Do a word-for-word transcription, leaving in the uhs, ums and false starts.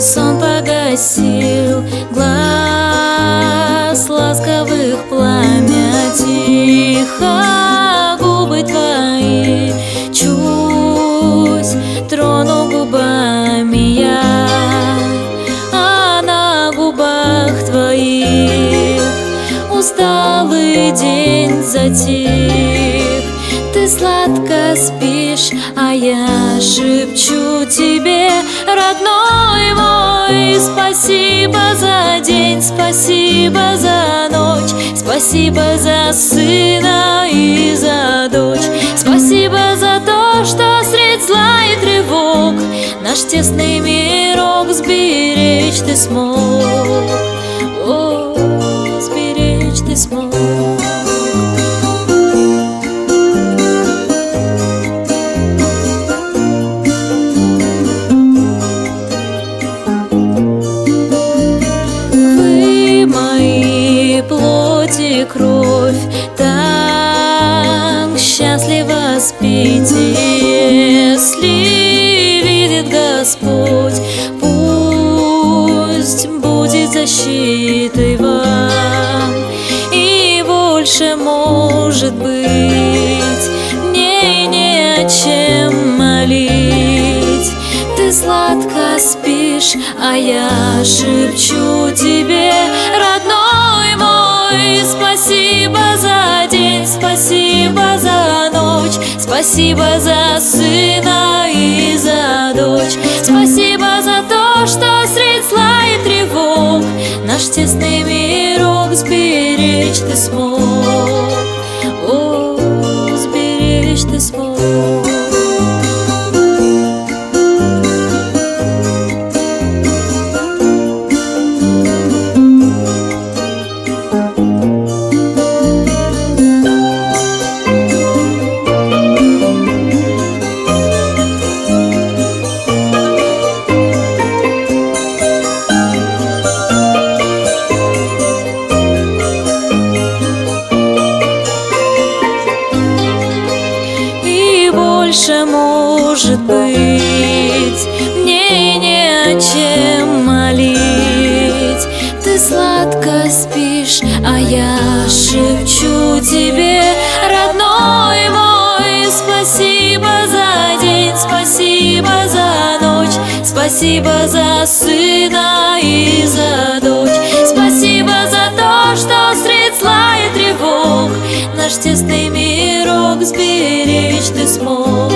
сон погасил глаз ласковых пламя тихо, губы твои чуть трону губами я, а на губах твоих усталый день затих. Ты сладко спишь, а я шепчу тебе, родной мой, спасибо за день, спасибо за ночь, спасибо за сына и за дочь, спасибо за то, что средь зла и тревог наш тесный мирок сберечь ты смог. О, сберечь ты смог. Плоть и кровь так счастливо спите, если видит Господь, пусть будет защитой вам. И больше, может быть, мне не о чем молить. Ты сладко спишь, а я шепчу тебе, родной мой, спасибо за день, спасибо за ночь, спасибо за сына и за дочь, спасибо за то, что средь зла и тревог наш тесный мирок сберечь ты смог. О, сберечь ты смог. Больше, может быть, мне не о чем молить. Ты сладко спишь, а я шепчу тебе, родной мой, спасибо за день, спасибо за ночь, спасибо за сына и за дочь, спасибо за то, что средь зла и тревог наш тесный мирок сберечь ты смог.